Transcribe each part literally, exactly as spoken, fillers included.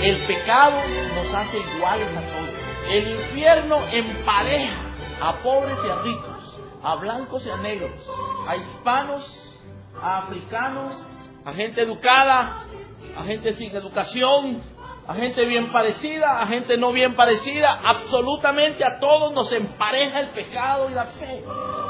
El pecado nos hace iguales a todos. El infierno empareja a pobres y a ricos, a blancos y a negros, a hispanos, a africanos, a gente educada, a gente sin educación, a gente bien parecida, a gente no bien parecida. Absolutamente a todos nos empareja el pecado y la fe.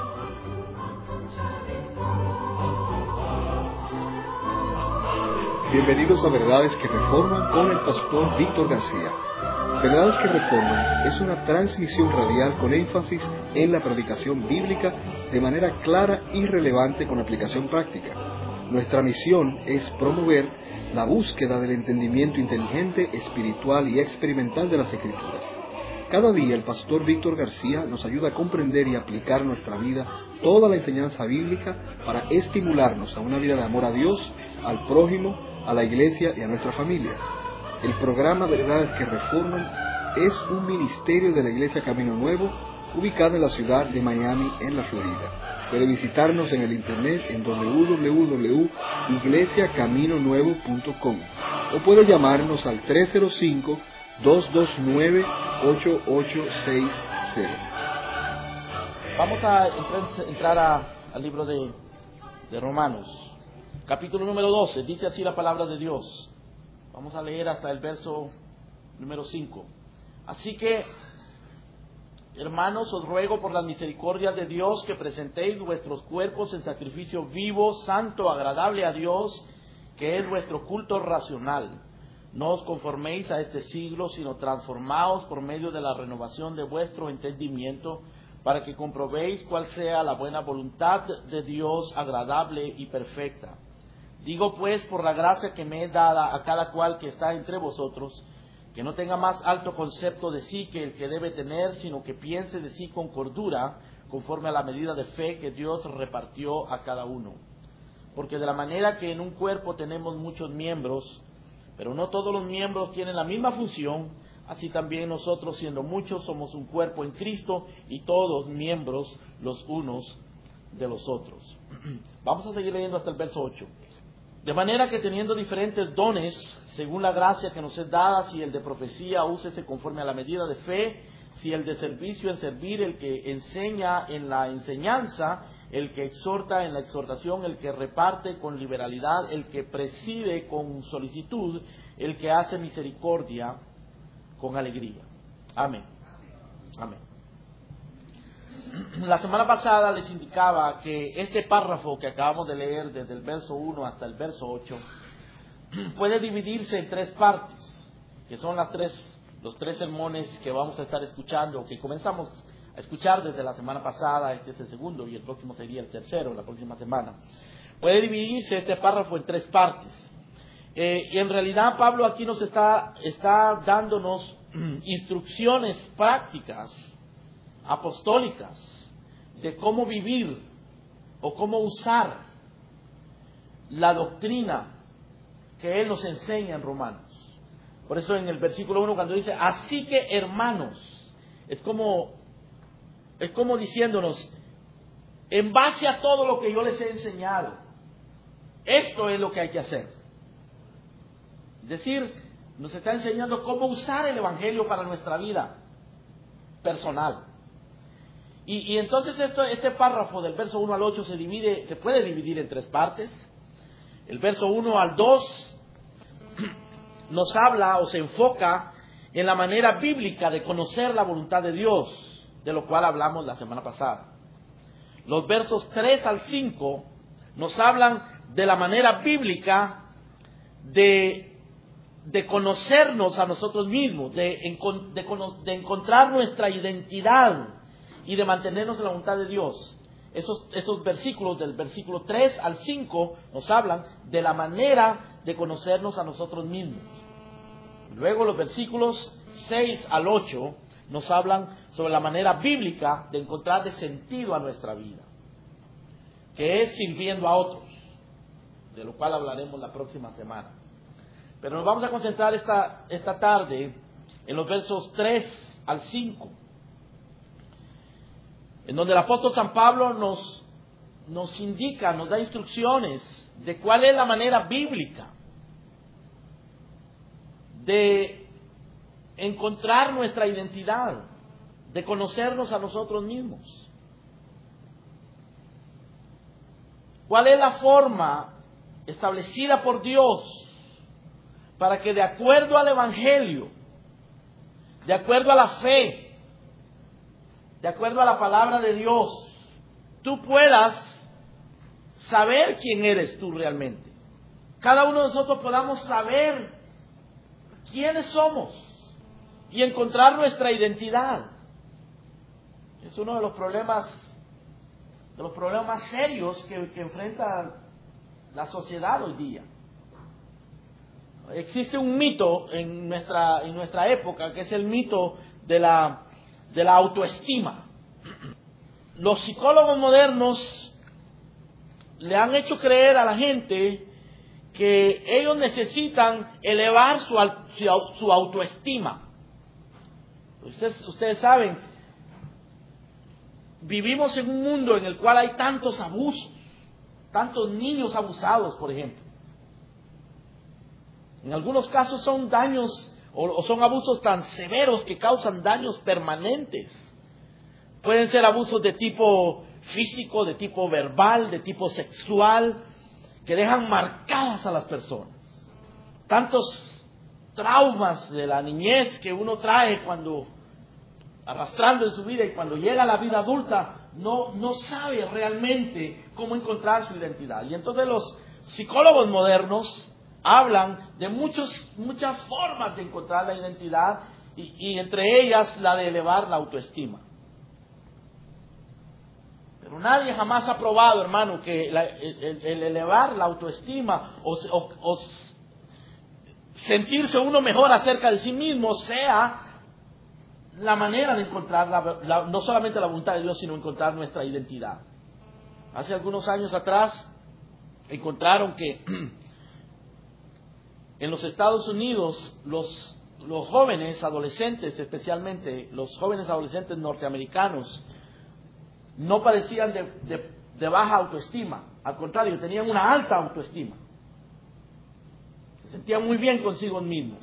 Bienvenidos a Verdades que Reforman con el pastor Víctor García. Verdades que Reforman es una transmisión radial con énfasis en la predicación bíblica de manera clara y relevante con aplicación práctica. Nuestra misión es promover la búsqueda del entendimiento inteligente, espiritual y experimental de las Escrituras. Cada día el pastor Víctor García nos ayuda a comprender y aplicar en nuestra vida toda la enseñanza bíblica para estimularnos a una vida de amor a Dios, al prójimo, a la iglesia y a nuestra familia. El programa Verdades que Reforman es un ministerio de la Iglesia Camino Nuevo, ubicada en la ciudad de Miami, en la Florida. Puede visitarnos en el internet en doble u doble u doble u punto iglesia camino nuevo punto com o puede llamarnos al tres cero cinco, dos dos nueve, ocho ocho seis cero. Vamos a entrar, entrar a, al libro de, de Romanos, capítulo número doce. Dice así la palabra de Dios. Vamos a leer hasta el verso número cinco. Así que, hermanos, os ruego por las misericordias de Dios que presentéis vuestros cuerpos en sacrificio vivo, santo, agradable a Dios, que es vuestro culto racional. No os conforméis a este siglo, sino transformaos por medio de la renovación de vuestro entendimiento, para que comprobéis cuál sea la buena voluntad de Dios, agradable y perfecta. Digo pues, por la gracia que me es dada a cada cual que está entre vosotros, que no tenga más alto concepto de sí que el que debe tener, sino que piense de sí con cordura, conforme a la medida de fe que Dios repartió a cada uno. Porque de la manera que en un cuerpo tenemos muchos miembros, pero no todos los miembros tienen la misma función, así también nosotros, siendo muchos, somos un cuerpo en Cristo y todos miembros los unos de los otros. Vamos a seguir leyendo hasta el verso ocho. De manera que teniendo diferentes dones, según la gracia que nos es dada, si el de profecía, úsese conforme a la medida de fe, si el de servicio, en servir, el que enseña en la enseñanza, el que exhorta en la exhortación, el que reparte con liberalidad, el que preside con solicitud, el que hace misericordia con alegría. Amén. Amén. La semana pasada les indicaba que este párrafo que acabamos de leer desde el verso uno hasta el verso ocho puede dividirse en tres partes, que son las tres, los tres sermones que vamos a estar escuchando, que comenzamos a escuchar desde la semana pasada. Este es el segundo y el próximo sería el tercero, la próxima semana. Puede dividirse este párrafo en tres partes. Eh, y en realidad Pablo aquí nos está, está dándonos instrucciones prácticas, apostólicas, de cómo vivir o cómo usar la doctrina que él nos enseña en Romanos. Por eso en el versículo uno, cuando dice, así que hermanos, es como, es como diciéndonos, en base a todo lo que yo les he enseñado, esto es lo que hay que hacer. Es decir, nos está enseñando cómo usar el Evangelio para nuestra vida personal. Y, y entonces esto, este párrafo del verso uno al ocho se divide, se puede dividir en tres partes. El verso uno al dos nos habla o se enfoca en la manera bíblica de conocer la voluntad de Dios, de lo cual hablamos la semana pasada. Los versos tres al cinco nos hablan de la manera bíblica de de conocernos a nosotros mismos, de, de, de encontrar nuestra identidad y de mantenernos en la voluntad de Dios. Esos, esos versículos del versículo tres al cinco nos hablan de la manera de conocernos a nosotros mismos. Luego los versículos seis al ocho nos hablan sobre la manera bíblica de encontrarle sentido a nuestra vida, que es sirviendo a otros, de lo cual hablaremos la próxima semana. Pero nos vamos a concentrar esta, esta tarde en los versos tres al cinco, en donde el apóstol San Pablo nos, nos indica, nos da instrucciones de cuál es la manera bíblica de encontrar nuestra identidad, de conocernos a nosotros mismos. ¿Cuál es la forma establecida por Dios para que, de acuerdo al Evangelio, de acuerdo a la fe, de acuerdo a la palabra de Dios, tú puedas saber quién eres tú realmente? Cada uno de nosotros podamos saber quiénes somos y encontrar nuestra identidad. Es uno de los problemas, de los problemas más serios que, que enfrenta la sociedad hoy día. Existe un mito en nuestra, en nuestra época, que es el mito de la, de la autoestima. Los psicólogos modernos le han hecho creer a la gente que ellos necesitan elevar su, su, su autoestima. Ustedes, ustedes saben, vivimos en un mundo en el cual hay tantos abusos, tantos niños abusados, por ejemplo. En algunos casos son daños o, o son abusos tan severos que causan daños permanentes. Pueden ser abusos de tipo físico, de tipo verbal, de tipo sexual, que dejan marcadas a las personas. Tantos traumas de la niñez que uno trae cuando arrastrando en su vida, y cuando llega a la vida adulta no, no sabe realmente cómo encontrar su identidad. Y entonces los psicólogos modernos hablan de muchos, muchas formas de encontrar la identidad, y, y entre ellas la de elevar la autoestima. Pero nadie jamás ha probado, hermano, que la, el, el elevar la autoestima o, o, o sentirse uno mejor acerca de sí mismo sea la manera de encontrar la, la, no solamente la voluntad de Dios, sino encontrar nuestra identidad. Hace algunos años atrás encontraron que en los Estados Unidos los, los jóvenes adolescentes, especialmente los jóvenes adolescentes norteamericanos, no padecían de, de, de baja autoestima. Al contrario, tenían una alta autoestima. Se sentían muy bien consigo mismos.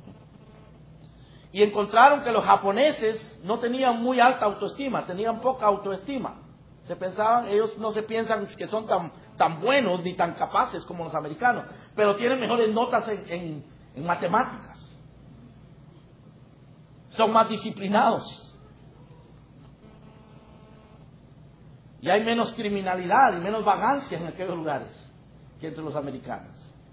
Y encontraron que los japoneses no tenían muy alta autoestima, tenían poca autoestima. Se pensaban, ellos no se piensan que son tan, tan buenos ni tan capaces como los americanos, pero tienen mejores notas en, en, en matemáticas. Son más disciplinados. Y hay menos criminalidad y menos vagancia en aquellos lugares que entre los americanos.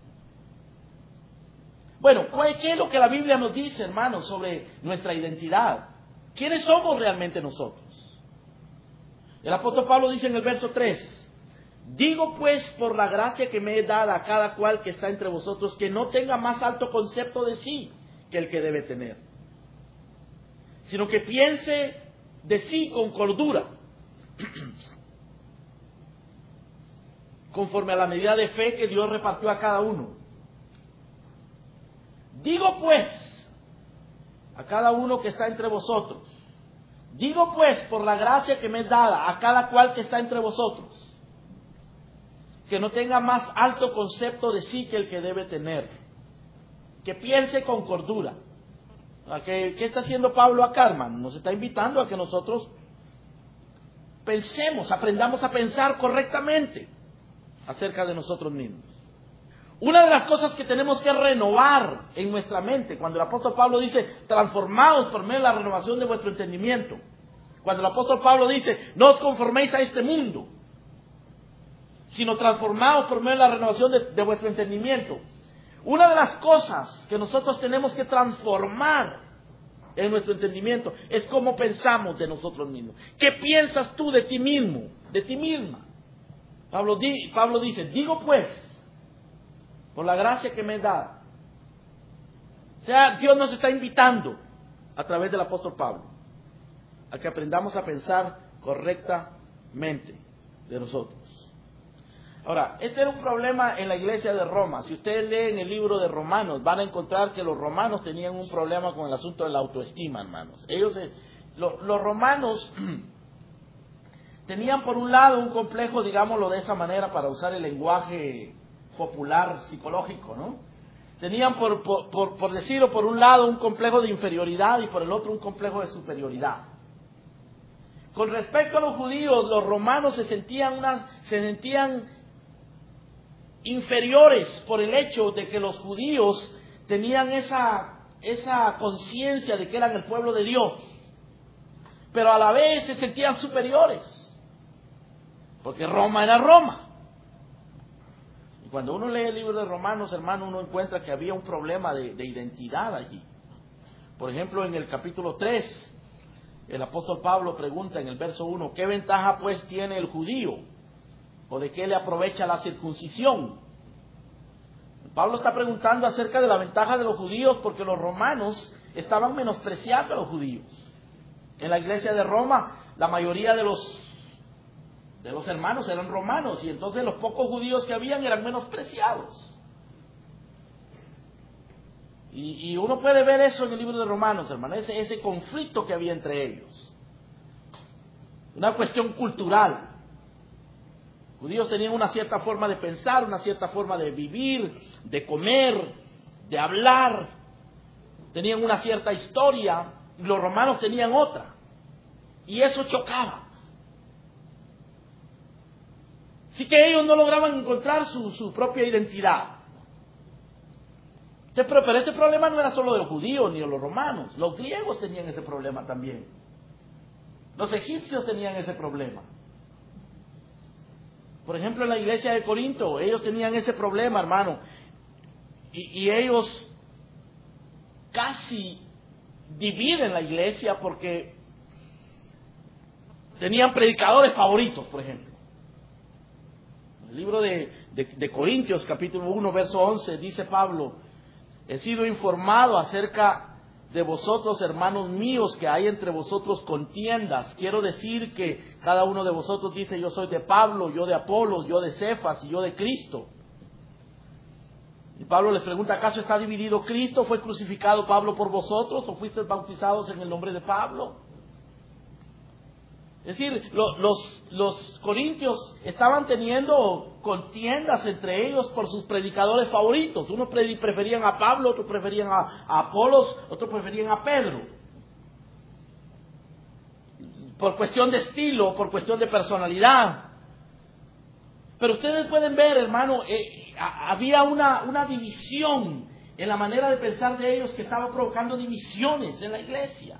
Bueno, ¿qué es lo que la Biblia nos dice, hermanos, sobre nuestra identidad? ¿Quiénes somos realmente nosotros? El apóstol Pablo dice en el verso tres: digo pues por la gracia que me he dada a cada cual que está entre vosotros, que no tenga más alto concepto de sí que el que debe tener, sino que piense de sí con cordura, conforme a la medida de fe que Dios repartió a cada uno. Digo pues a cada uno que está entre vosotros, digo pues por la gracia que me es dada a cada cual que está entre vosotros, que no tenga más alto concepto de sí que el que debe tener, que piense con cordura. ¿Qué, qué está haciendo Pablo acá, hermano? Nos está invitando a que nosotros pensemos, aprendamos a pensar correctamente acerca de nosotros mismos. Una de las cosas que tenemos que renovar en nuestra mente, cuando el apóstol Pablo dice, transformados por medio de la renovación de vuestro entendimiento, cuando el apóstol Pablo dice, no os conforméis a este mundo, sino transformados por medio de la renovación de, de vuestro entendimiento. Una de las cosas que nosotros tenemos que transformar en nuestro entendimiento es cómo pensamos de nosotros mismos. ¿Qué piensas tú de ti mismo, de ti misma? Pablo, di, Pablo dice, digo pues, por la gracia que me da. O sea, Dios nos está invitando a través del apóstol Pablo a que aprendamos a pensar correctamente de nosotros. Ahora, este era un problema en la iglesia de Roma. Si ustedes leen el libro de Romanos, van a encontrar que los romanos tenían un problema con el asunto de la autoestima, hermanos. Ellos, lo, los romanos tenían por un lado un complejo, digámoslo de esa manera, para usar el lenguaje popular psicológico, ¿no? tenían, por, por, por, por decirlo, por un lado un complejo de inferioridad y por el otro un complejo de superioridad. Con respecto a los judíos, los romanos se sentían, una, se sentían inferiores por el hecho de que los judíos tenían esa, esa conciencia de que eran el pueblo de Dios, pero a la vez se sentían superiores, porque Roma era Roma. Y cuando uno lee el libro de Romanos, hermano, uno encuentra que había un problema de, de identidad allí. Por ejemplo, en el capítulo tres, el apóstol Pablo pregunta en el verso uno, ¿qué ventaja pues tiene el judío? ¿O de qué le aprovecha la circuncisión? Pablo está preguntando acerca de la ventaja de los judíos porque los romanos estaban menospreciando a los judíos. En la iglesia de Roma, la mayoría de los, de los hermanos eran romanos y entonces los pocos judíos que habían eran menospreciados. Y, y uno puede ver eso en el libro de Romanos, hermano, ese, ese conflicto que había entre ellos. Una cuestión cultural. Los judíos tenían una cierta forma de pensar, una cierta forma de vivir, de comer, de hablar. Tenían una cierta historia y los romanos tenían otra. Y eso chocaba. Así que ellos no lograban encontrar su, su propia identidad. Pero, pero este problema no era solo de los judíos ni de los romanos. Los griegos tenían ese problema también. Los egipcios tenían ese problema. Por ejemplo, en la iglesia de Corinto, ellos tenían ese problema, hermano. Y, y ellos casi dividen la iglesia porque tenían predicadores favoritos, por ejemplo. En el libro de, de, de Corintios, capítulo uno, verso once, dice Pablo, he sido informado acerca de vosotros, hermanos míos, que hay entre vosotros contiendas. Quiero decir que cada uno de vosotros dice, yo soy de Pablo, yo de Apolos, yo de Cefas y yo de Cristo. Y Pablo les pregunta, ¿acaso está dividido Cristo? ¿Fue crucificado Pablo por vosotros o fuisteis bautizados en el nombre de Pablo? Es decir, los, los, los corintios estaban teniendo contiendas entre ellos por sus predicadores favoritos. Unos preferían a Pablo, otros preferían a, a Apolos, otros preferían a Pedro. Por cuestión de estilo, por cuestión de personalidad. Pero ustedes pueden ver, hermano, eh, había una, una división en la manera de pensar de ellos que estaba provocando divisiones en la iglesia.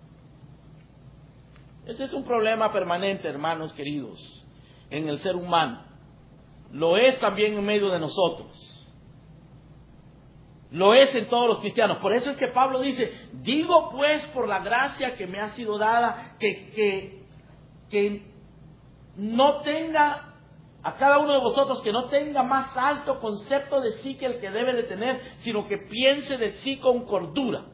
Ese es un problema permanente, hermanos queridos, en el ser humano. Lo es también en medio de nosotros. Lo es en todos los cristianos. Por eso es que Pablo dice, digo pues por la gracia que me ha sido dada, que, que, que no tenga, a cada uno de vosotros, que no tenga más alto concepto de sí que el que debe de tener, sino que piense de sí con cordura.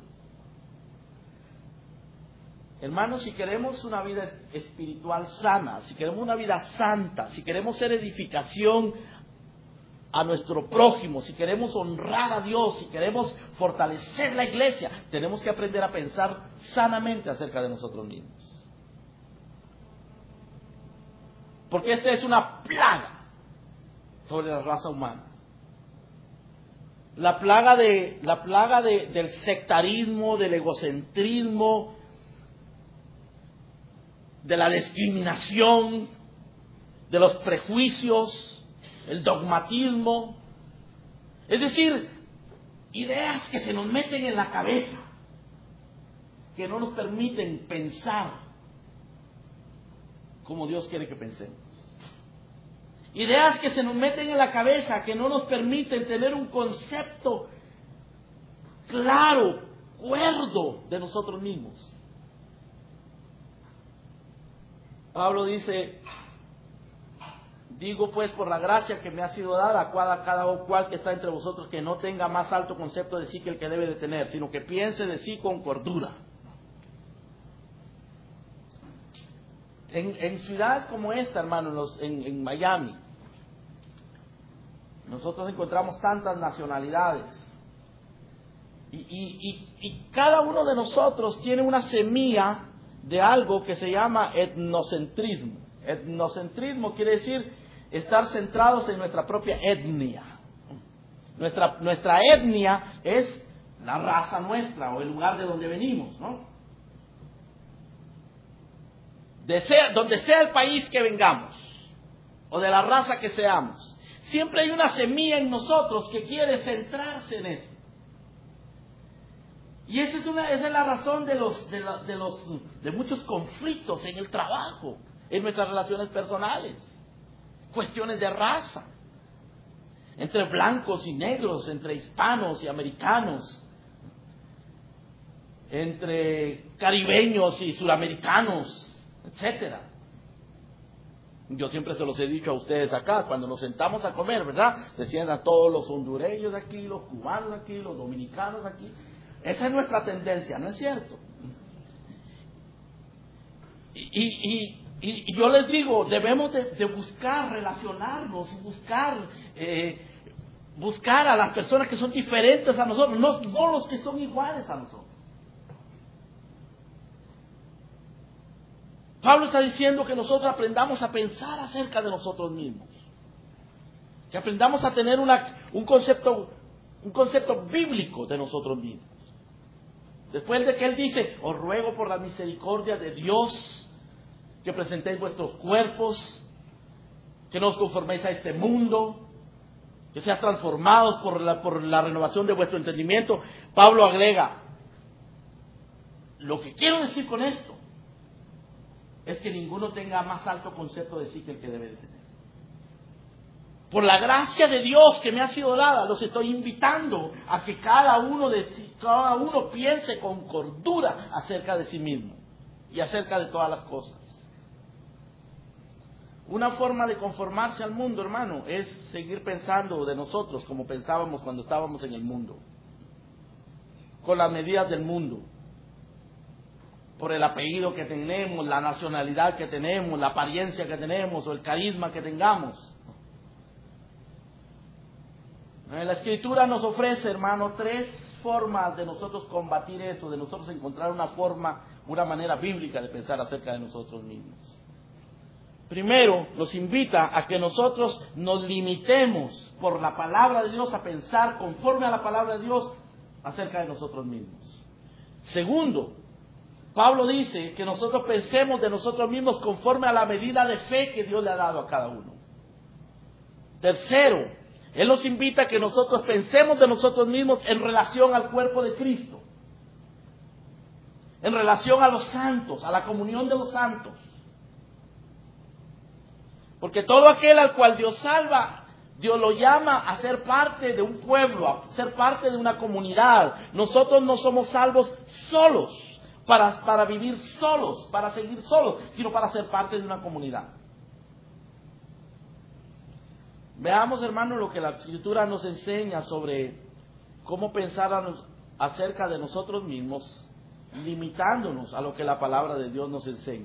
Hermanos, si queremos una vida espiritual sana, si queremos una vida santa, si queremos ser edificación a nuestro prójimo, si queremos honrar a Dios, si queremos fortalecer la iglesia, tenemos que aprender a pensar sanamente acerca de nosotros mismos. Porque esta es una plaga sobre la raza humana. La plaga de, la plaga de, del sectarismo, del egocentrismo, de la discriminación, de los prejuicios, el dogmatismo. Es decir, ideas que se nos meten en la cabeza, que no nos permiten pensar como Dios quiere que pensemos. Ideas que se nos meten en la cabeza, que no nos permiten tener un concepto claro, cuerdo de nosotros mismos. Pablo dice, digo pues por la gracia que me ha sido dada a cada, cada cual que está entre vosotros, que no tenga más alto concepto de sí que el que debe de tener, sino que piense de sí con cordura. En, en ciudades como esta, hermano, en, los, en, en Miami, nosotros encontramos tantas nacionalidades. Y, y, y, y cada uno de nosotros tiene una semilla de algo que se llama etnocentrismo. Etnocentrismo quiere decir estar centrados en nuestra propia etnia. Nuestra, nuestra etnia es la raza nuestra o el lugar de donde venimos, ¿no? De ser, donde sea el país que vengamos o de la raza que seamos, siempre hay una semilla en nosotros que quiere centrarse en eso. Y esa es, una, esa es la razón de, los, de, la, de, los, de muchos conflictos en el trabajo, en nuestras relaciones personales, cuestiones de raza, entre blancos y negros, entre hispanos y americanos, entre caribeños y suramericanos, etcétera. Yo siempre se los he dicho a ustedes acá, cuando nos sentamos a comer, ¿verdad? Se sientan todos los hondureños aquí, los cubanos aquí, los dominicanos aquí. Esa es nuestra tendencia, ¿no es cierto? Y, y, y, y yo les digo, debemos de, de buscar relacionarnos y buscar, eh, buscar a las personas que son diferentes a nosotros, no, no los que son iguales a nosotros. Pablo está diciendo que nosotros aprendamos a pensar acerca de nosotros mismos, que aprendamos a tener una, un concepto, un concepto bíblico de nosotros mismos. Después de que él dice, os ruego por la misericordia de Dios que presentéis vuestros cuerpos, que no os conforméis a este mundo, que seas transformados por la, por la renovación de vuestro entendimiento. Pablo agrega, lo que quiero decir con esto es que ninguno tenga más alto concepto de sí que el que debe de tener. Por la gracia de Dios que me ha sido dada, los estoy invitando a que cada uno, de sí, cada uno piense con cordura acerca de sí mismo y acerca de todas las cosas. Una forma de conformarse al mundo, hermano, es seguir pensando de nosotros como pensábamos cuando estábamos en el mundo, con las medidas del mundo, por el apellido que tenemos, la nacionalidad que tenemos, la apariencia que tenemos o el carisma que tengamos. La Escritura nos ofrece, hermano, tres formas de nosotros combatir eso, de nosotros encontrar una forma, una manera bíblica de pensar acerca de nosotros mismos. Primero, nos invita a que nosotros nos limitemos por la palabra de Dios a pensar conforme a la palabra de Dios acerca de nosotros mismos. Segundo, Pablo dice que nosotros pensemos de nosotros mismos conforme a la medida de fe que Dios le ha dado a cada uno. Tercero, Él nos invita a que nosotros pensemos de nosotros mismos en relación al cuerpo de Cristo, en relación a los santos, a la comunión de los santos. Porque todo aquel al cual Dios salva, Dios lo llama a ser parte de un pueblo, a ser parte de una comunidad. Nosotros no somos salvos solos, para, para vivir solos, para seguir solos, sino para ser parte de una comunidad. Veamos, hermanos, lo que la Escritura nos enseña sobre cómo pensar acerca de nosotros mismos, limitándonos a lo que la palabra de Dios nos enseña.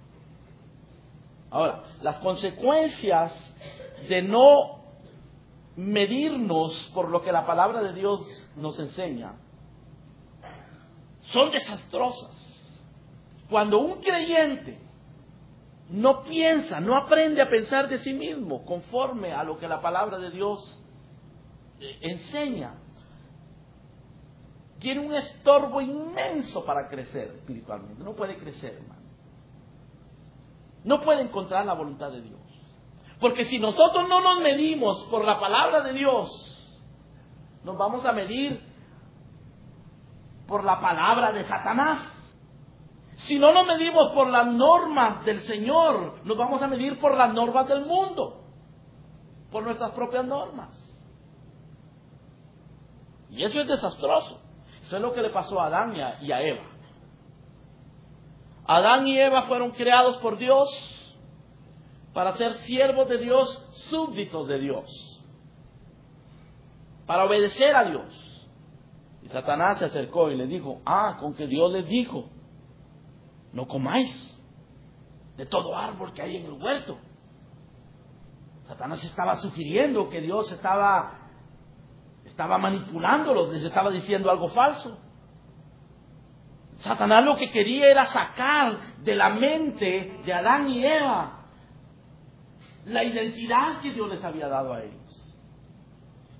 Ahora, las consecuencias de no medirnos por lo que la palabra de Dios nos enseña son desastrosas. Cuando un creyente no piensa, no aprende a pensar de sí mismo conforme a lo que la palabra de Dios enseña, tiene un estorbo inmenso para crecer espiritualmente. No puede crecer, hermano. No puede encontrar la voluntad de Dios. Porque si nosotros no nos medimos por la palabra de Dios, nos vamos a medir por la palabra de Satanás. Si no nos medimos por las normas del Señor, nos vamos a medir por las normas del mundo, por nuestras propias normas. Y eso es desastroso. Eso es lo que le pasó a Adán y a, y a Eva. Adán y Eva fueron creados por Dios para ser siervos de Dios, súbditos de Dios, para obedecer a Dios. Y Satanás se acercó y le dijo, ah, con que Dios les dijo, no comáis de todo árbol que hay en el huerto. Satanás estaba sugiriendo que Dios estaba, estaba manipulándolos, les estaba diciendo algo falso. Satanás lo que quería era sacar de la mente de Adán y Eva la identidad que Dios les había dado a ellos.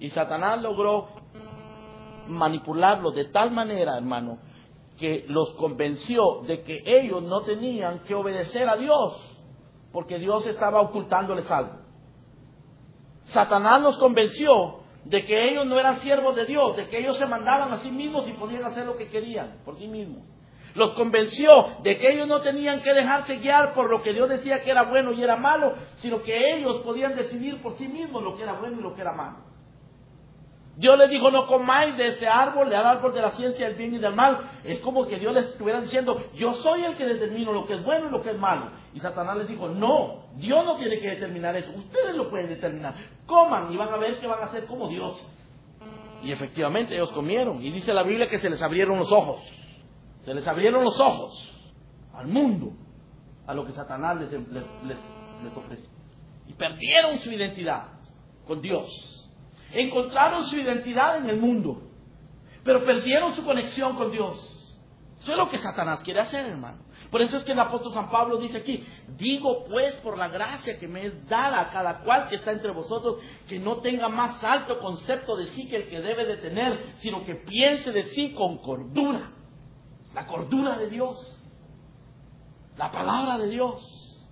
Y Satanás logró manipularlos de tal manera, hermano, que los convenció de que ellos no tenían que obedecer a Dios, porque Dios estaba ocultándoles algo. Satanás los convenció de que ellos no eran siervos de Dios, de que ellos se mandaban a sí mismos y podían hacer lo que querían por sí mismos. Los convenció de que ellos no tenían que dejarse guiar por lo que Dios decía que era bueno y era malo, sino que ellos podían decidir por sí mismos lo que era bueno y lo que era malo. Dios les dijo, no comáis de este árbol, del árbol de la ciencia del bien y del mal. Es como que Dios les estuviera diciendo, yo soy el que determino lo que es bueno y lo que es malo. Y Satanás les dijo, no, Dios no tiene que determinar eso, ustedes lo pueden determinar. Coman y van a ver que van a ser como dioses. Y efectivamente ellos comieron. Y dice la Biblia que se les abrieron los ojos. Se les abrieron los ojos al mundo, a lo que Satanás les, les, les, les ofreció. Y perdieron su identidad con Dios. Encontraron su identidad en el mundo, pero perdieron su conexión con Dios. Eso es lo que Satanás quiere hacer, hermano. Por eso es que el apóstol San Pablo dice aquí, digo pues por la gracia que me es dada a cada cual que está entre vosotros, que no tenga más alto concepto de sí que el que debe de tener, sino que piense de sí con cordura. La cordura de Dios, la palabra de Dios.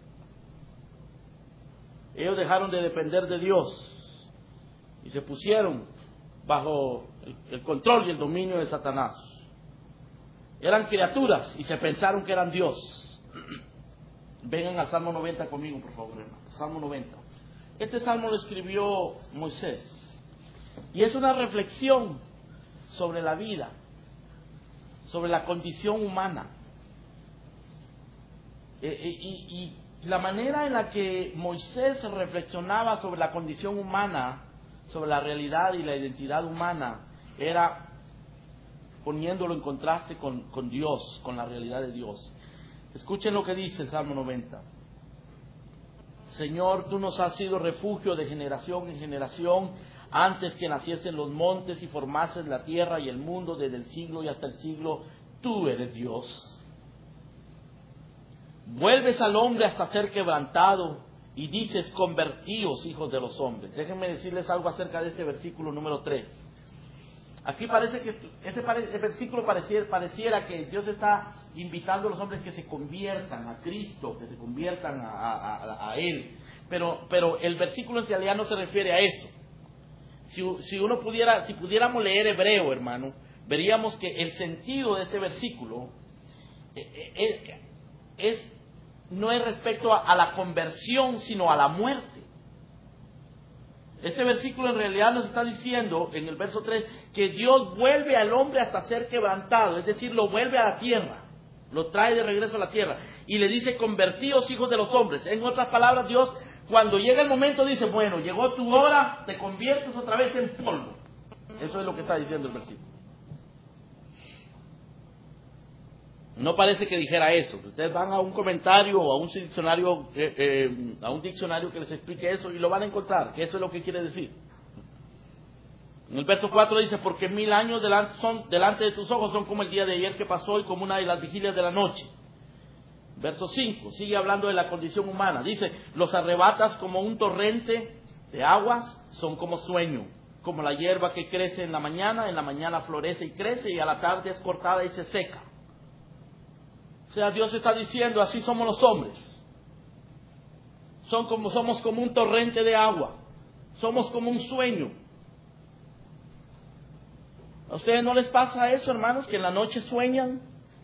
Ellos dejaron de depender de Dios y se pusieron bajo el, el control y el dominio de Satanás. Eran criaturas y se pensaron que eran Dios. Vengan al Salmo noventa conmigo, por favor, hermano. Salmo noventa. Este salmo lo escribió Moisés y es una reflexión sobre la vida, sobre la condición humana. Eh, eh, y, y la manera en la que Moisés reflexionaba sobre la condición humana, sobre la realidad y la identidad humana, era poniéndolo en contraste con, con Dios, con la realidad de Dios. Escuchen lo que dice el Salmo noventa. Señor, tú nos has sido refugio de generación en generación, antes que naciesen los montes y formases la tierra y el mundo, desde el siglo y hasta el siglo, tú eres Dios. Vuelves al hombre hasta ser quebrantado y dices, convertíos, hijos de los hombres. Déjenme decirles algo acerca de este versículo número tres. Aquí parece que ese pare, el versículo pareciera, pareciera que Dios está invitando a los hombres que se conviertan a Cristo, que se conviertan a, a, a, a Él. Pero, pero el versículo en realidad no se refiere a eso. Si, si uno pudiera, si pudiéramos leer hebreo, hermano, veríamos que el sentido de este versículo es, es no es respecto a, a la conversión, sino a la muerte. Este versículo en realidad nos está diciendo, en el verso tres, que Dios vuelve al hombre hasta ser quebrantado, es decir, lo vuelve a la tierra, lo trae de regreso a la tierra, y le dice, convertíos, hijos de los hombres. En otras palabras, Dios, cuando llega el momento, dice, bueno, llegó tu hora, te conviertes otra vez en polvo. Eso es lo que está diciendo el versículo. No parece que dijera eso. Ustedes van a un comentario o a un diccionario, eh, eh, a un diccionario que les explique eso y lo van a encontrar, que eso es lo que quiere decir. En el verso cuatro dice, porque mil años delante, son, delante de tus ojos son como el día de ayer que pasó y como una de las vigilias de la noche. Verso cinco, sigue hablando de la condición humana. Dice, los arrebatas como un torrente de aguas, son como sueño. Como la hierba que crece en la mañana, en la mañana florece y crece y a la tarde es cortada y se seca. O sea, Dios está diciendo, así somos los hombres. Son como, somos como un torrente de agua. Somos como un sueño. ¿A ustedes no les pasa eso, hermanos, que en la noche sueñan?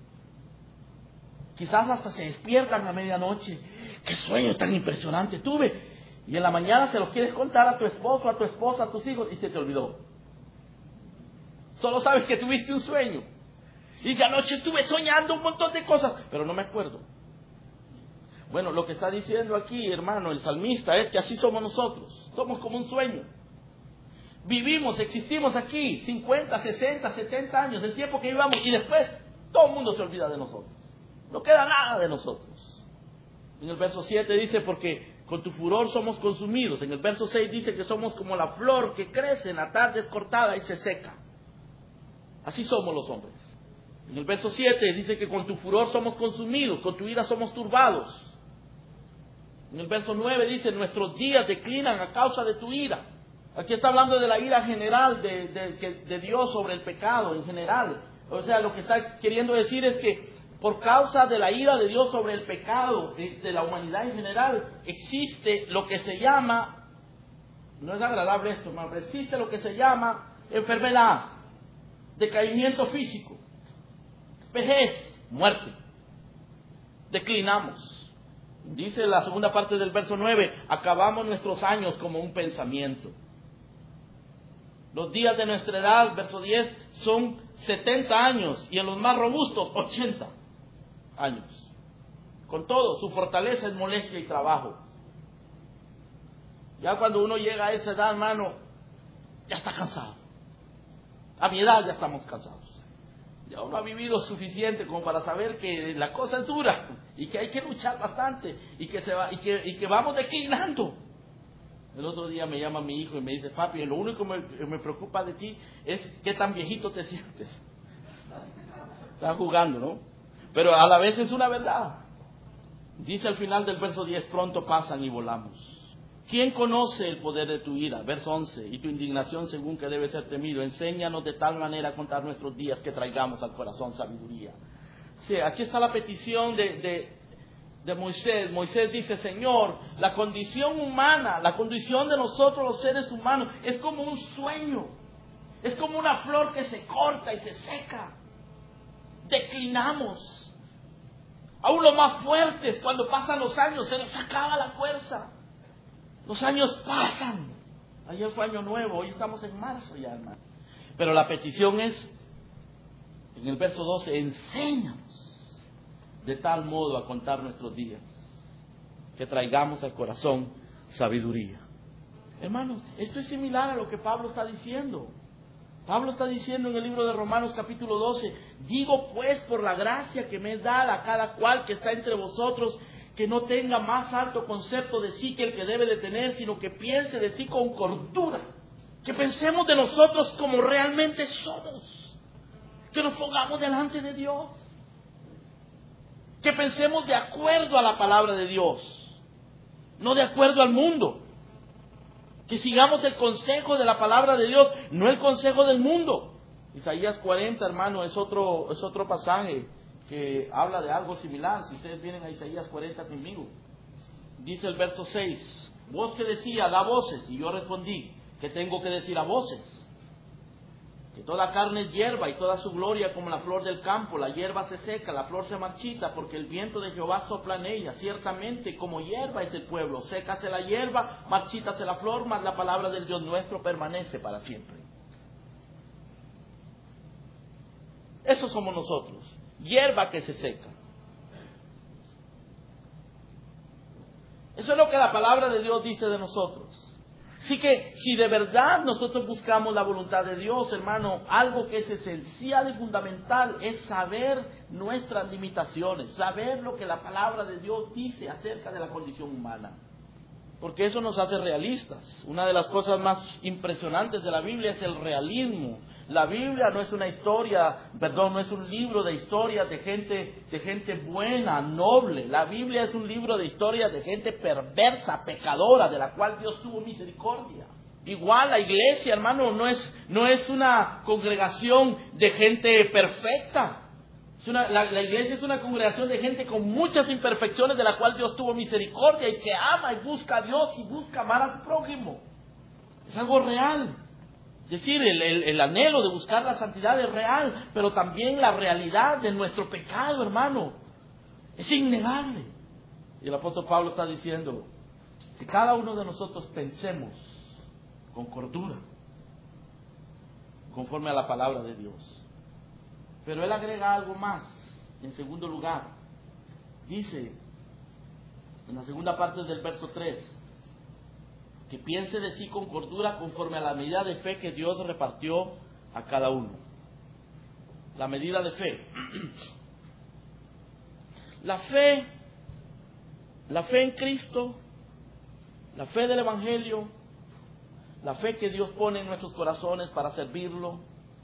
Quizás hasta se despiertan a medianoche. ¡Qué sueño tan impresionante tuve! Y en la mañana se lo quieres contar a tu esposo, a tu esposa, a tus hijos y se te olvidó. Solo sabes que tuviste un sueño. Y que anoche estuve soñando un montón de cosas, pero no me acuerdo. Bueno, lo que está diciendo aquí, hermano, el salmista, es que así somos nosotros. Somos como un sueño. Vivimos, existimos aquí cincuenta, sesenta, setenta años, el tiempo que vivamos, y después todo el mundo se olvida de nosotros. No queda nada de nosotros. En el verso siete dice, porque con tu furor somos consumidos. En el verso seis dice que somos como la flor que crece en la tarde, es cortada y se seca. Así somos los hombres. En el verso siete dice que con tu furor somos consumidos, con tu ira somos turbados. En el verso nueve dice, nuestros días declinan a causa de tu ira. Aquí está hablando de la ira general de, de, de Dios sobre el pecado en general. O sea, lo que está queriendo decir es que por causa de la ira de Dios sobre el pecado de, de la humanidad en general, existe lo que se llama, no es agradable esto, hermano, pero existe lo que se llama enfermedad, decaimiento físico, vejez, muerte. Declinamos. Dice la segunda parte del verso nueve, acabamos nuestros años como un pensamiento. Los días de nuestra edad, verso diez, son setenta años y en los más robustos, ochenta años. Con todo, su fortaleza es molestia y trabajo. Ya cuando uno llega a esa edad, hermano, ya está cansado. A mi edad ya estamos cansados. Ya uno ha vivido suficiente como para saber que la cosa es dura y que hay que luchar bastante y que se va y que, y que vamos declinando. El otro día me llama mi hijo y me dice, papi, lo único que me, me preocupa de ti es qué tan viejito te sientes. Está jugando, ¿no? Pero a la vez es una verdad. Dice al final del verso diez, pronto pasan y volamos. ¿Quién conoce el poder de tu ira? Verso once, y tu indignación según que debe ser temido. Enséñanos de tal manera a contar nuestros días que traigamos al corazón sabiduría. Sí, aquí está la petición de, de, de Moisés. Moisés dice, Señor, la condición humana, la condición de nosotros los seres humanos es como un sueño. Es como una flor que se corta y se seca. Declinamos. Aún los más fuertes, cuando pasan los años, se les acaba la fuerza. Los años pasan. Ayer fue año nuevo, hoy estamos en marzo ya, hermano. Pero la petición es, en el verso doce, enséñanos de tal modo a contar nuestros días, que traigamos al corazón sabiduría. Hermanos, esto es similar a lo que Pablo está diciendo. Pablo está diciendo en el libro de Romanos capítulo doce, digo pues por la gracia que me es dada a cada cual que está entre vosotros, que no tenga más alto concepto de sí que el que debe de tener, sino que piense de sí con cordura, que pensemos de nosotros como realmente somos, que nos pongamos delante de Dios, que pensemos de acuerdo a la palabra de Dios, no de acuerdo al mundo. Que sigamos el consejo de la palabra de Dios, no el consejo del mundo. Isaías cuarenta, hermano, es otro, es otro pasaje que habla de algo similar. Si ustedes vienen a Isaías cuarenta conmigo, dice el verso seis, voz que decía, da voces, y yo respondí, ¿qué tengo que decir a voces? Que toda carne es hierba y toda su gloria como la flor del campo. La hierba se seca, la flor se marchita, porque el viento de Jehová sopla en ella. Ciertamente como hierba es el pueblo, sécase la hierba, marchítase la flor, mas la palabra del Dios nuestro permanece para siempre. Eso somos nosotros, hierba que se seca. Eso es lo que la palabra de Dios dice de nosotros. Así que si de verdad nosotros buscamos la voluntad de Dios, hermano, algo que es esencial y fundamental es saber nuestras limitaciones, saber lo que la palabra de Dios dice acerca de la condición humana. Porque eso nos hace realistas. Una de las cosas más impresionantes de la Biblia es el realismo. La Biblia no es una historia, perdón, no es un libro de historias de gente, de gente buena, noble. La Biblia es un libro de historias de gente perversa, pecadora, de la cual Dios tuvo misericordia. Igual la iglesia, hermano, no es, no es una congregación de gente perfecta. Es una, la, la iglesia es una congregación de gente con muchas imperfecciones de la cual Dios tuvo misericordia y que ama y busca a Dios y busca amar a su prójimo. Es algo real. Es decir, el, el, el anhelo de buscar la santidad es real, pero también la realidad de nuestro pecado, hermano, es innegable. Y el apóstol Pablo está diciendo que cada uno de nosotros pensemos con cordura, conforme a la palabra de Dios. Pero él agrega algo más. En segundo lugar, dice en la segunda parte del verso tres, que piense de sí con cordura conforme a la medida de fe que Dios repartió a cada uno. La medida de fe. La fe, la fe en Cristo, la fe del Evangelio, la fe que Dios pone en nuestros corazones para servirlo.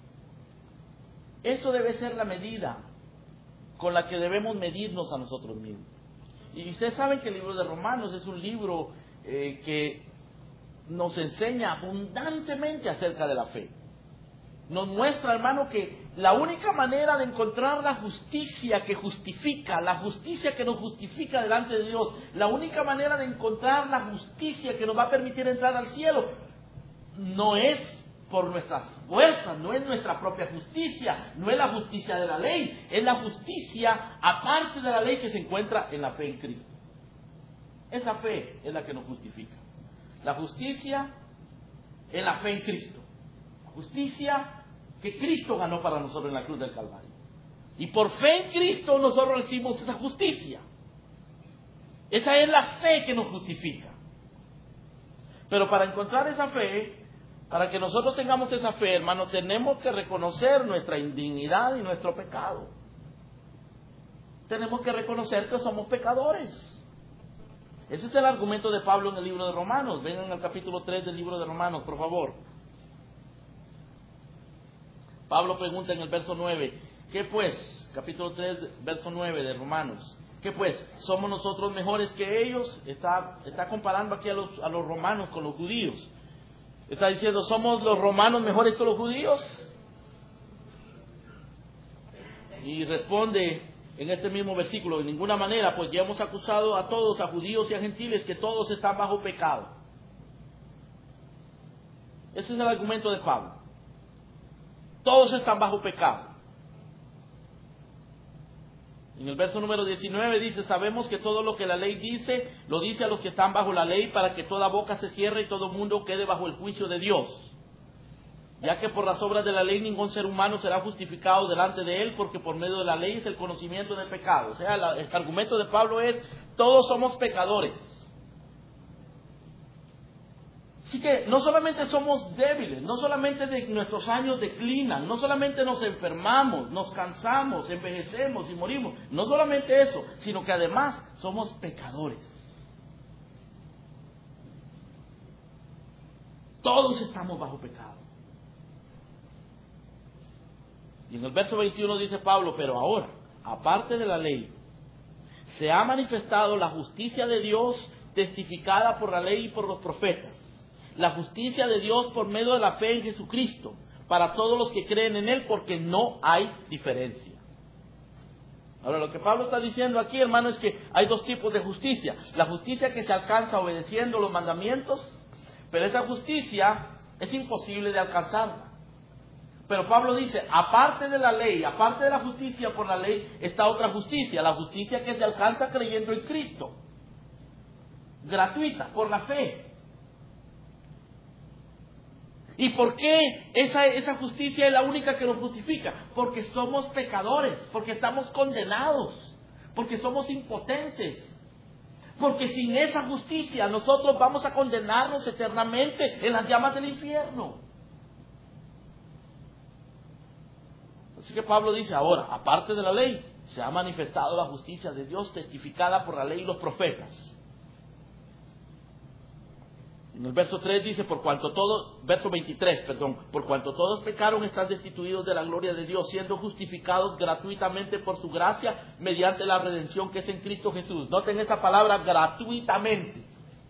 Eso debe ser la medida con la que debemos medirnos a nosotros mismos. Y ustedes saben que el libro de Romanos es un libro eh, que nos enseña abundantemente acerca de la fe. Nos muestra, hermano, que la única manera de encontrar la justicia que justifica, la justicia que nos justifica delante de Dios, la única manera de encontrar la justicia que nos va a permitir entrar al cielo, no es por nuestras fuerzas, no es nuestra propia justicia, no es la justicia de la ley, es la justicia aparte de la ley que se encuentra en la fe en Cristo. Esa fe es la que nos justifica. La justicia en la fe en Cristo. La justicia que Cristo ganó para nosotros en la cruz del Calvario. Y por fe en Cristo nosotros recibimos esa justicia. Esa es la fe que nos justifica. Pero para encontrar esa fe, para que nosotros tengamos esa fe, hermano, tenemos que reconocer nuestra indignidad y nuestro pecado. Tenemos que reconocer que somos pecadores. Ese es el argumento de Pablo en el libro de Romanos. Vengan al capítulo tres del libro de Romanos, por favor. Pablo pregunta en el verso nueve, ¿qué pues? Capítulo tres, verso nueve de Romanos. ¿Qué pues? ¿Somos nosotros mejores que ellos? Está, está comparando aquí a los, a los romanos con los judíos. Está diciendo, ¿somos los romanos mejores que los judíos? Y responde en este mismo versículo, de ninguna manera, pues ya hemos acusado a todos, a judíos y a gentiles, que todos están bajo pecado. Ese es el argumento de Pablo. Todos están bajo pecado. En el verso número diecinueve dice, sabemos que todo lo que la ley dice, lo dice a los que están bajo la ley, para que toda boca se cierre y todo mundo quede bajo el juicio de Dios. Ya que por las obras de la ley ningún ser humano será justificado delante de él, porque por medio de la ley es el conocimiento del pecado. O sea, la, el argumento de Pablo es, todos somos pecadores. Así que no solamente somos débiles, no solamente de nuestros años declinan, no solamente nos enfermamos, nos cansamos, envejecemos y morimos. No solamente eso, sino que además somos pecadores. Todos estamos bajo pecado. Y en el verso veintiuno dice Pablo, pero ahora, aparte de la ley, se ha manifestado la justicia de Dios testificada por la ley y por los profetas. La justicia de Dios por medio de la fe en Jesucristo, para todos los que creen en Él, porque no hay diferencia. Ahora, lo que Pablo está diciendo aquí, hermano, es que hay dos tipos de justicia. La justicia que se alcanza obedeciendo los mandamientos, pero esa justicia es imposible de alcanzarla. Pero Pablo dice, aparte de la ley, aparte de la justicia por la ley, está otra justicia, la justicia que se alcanza creyendo en Cristo. Gratuita, por la fe. ¿Y por qué esa, esa justicia es la única que nos justifica? Porque somos pecadores, porque estamos condenados, porque somos impotentes. Porque sin esa justicia nosotros vamos a condenarnos eternamente en las llamas del infierno. Así que Pablo dice, ahora, aparte de la ley, se ha manifestado la justicia de Dios testificada por la ley y los profetas. En el verso tres dice, por cuanto todos, verso veintitrés, perdón, por cuanto todos pecaron, están destituidos de la gloria de Dios, siendo justificados gratuitamente por su gracia, mediante la redención que es en Cristo Jesús. Noten esa palabra, gratuitamente.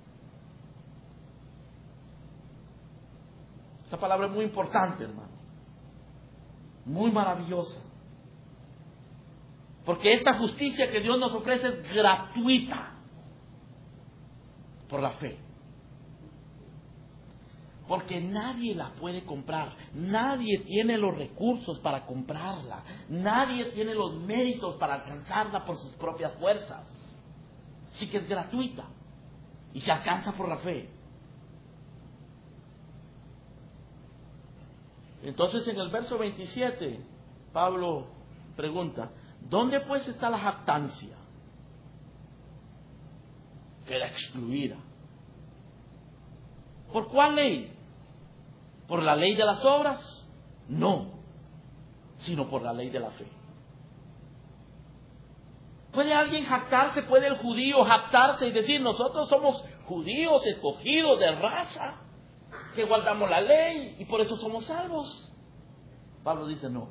Esa palabra es muy importante, hermano. Muy maravillosa. Porque esta justicia que Dios nos ofrece es gratuita. Por la fe. Porque nadie la puede comprar. Nadie tiene los recursos para comprarla. Nadie tiene los méritos para alcanzarla por sus propias fuerzas. Así que es gratuita. Y se alcanza por la fe. Entonces en el verso veintisiete, Pablo pregunta, ¿dónde pues está la jactancia? Queda excluida. ¿Por cuál ley? ¿Por la ley de las obras? No, sino por la ley de la fe. ¿Puede alguien jactarse? ¿Puede el judío jactarse y decir, nosotros somos judíos escogidos de raza, que guardamos la ley y por eso somos salvos? Pablo dice no.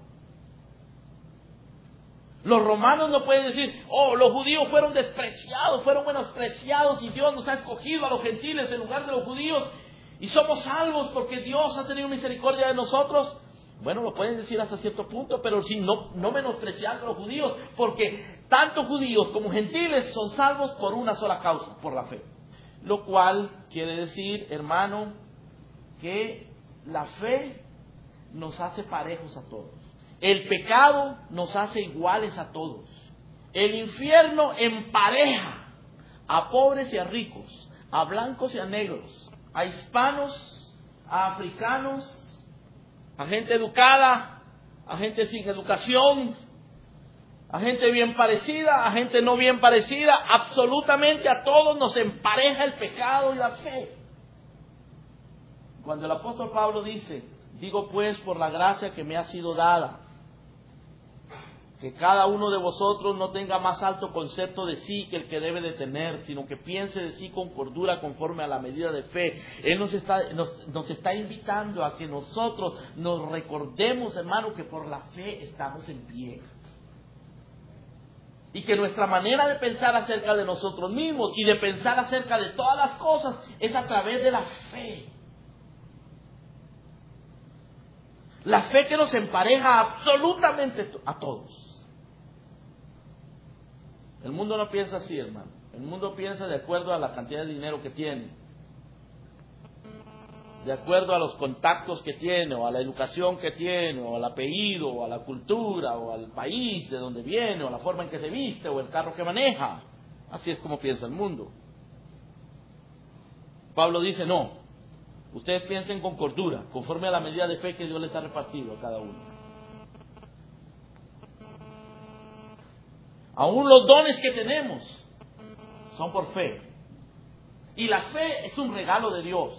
Los romanos no pueden decir, oh, los judíos fueron despreciados, fueron menospreciados y Dios nos ha escogido a los gentiles en lugar de los judíos. Y somos salvos porque Dios ha tenido misericordia de nosotros. Bueno, lo pueden decir hasta cierto punto, pero sí, no, no menospreciando a los judíos, porque tanto judíos como gentiles son salvos por una sola causa, por la fe. Lo cual quiere decir, hermano, que la fe nos hace parejos a todos. El pecado nos hace iguales a todos. El infierno empareja a pobres y a ricos, a blancos y a negros, a hispanos, a africanos, a gente educada, a gente sin educación, a gente bien parecida, a gente no bien parecida. Absolutamente a todos nos empareja el pecado y la fe. Cuando el apóstol Pablo dice, digo pues por la gracia que me ha sido dada, que cada uno de vosotros no tenga más alto concepto de sí que el que debe de tener, sino que piense de sí con cordura conforme a la medida de fe. Él nos está, nos, nos está invitando a que nosotros nos recordemos, hermano, que por la fe estamos en pie. Y que nuestra manera de pensar acerca de nosotros mismos y de pensar acerca de todas las cosas es a través de la fe. La fe que nos empareja absolutamente a todos. El mundo no piensa así, hermano. El mundo piensa de acuerdo a la cantidad de dinero que tiene, de acuerdo a los contactos que tiene, o a la educación que tiene, o al apellido, o a la cultura, o al país de donde viene, o a la forma en que se viste, o el carro que maneja. Así es como piensa el mundo. Pablo dice, no, ustedes piensen con cordura, conforme a la medida de fe que Dios les ha repartido a cada uno. Aún los dones que tenemos son por fe. Y la fe es un regalo de Dios.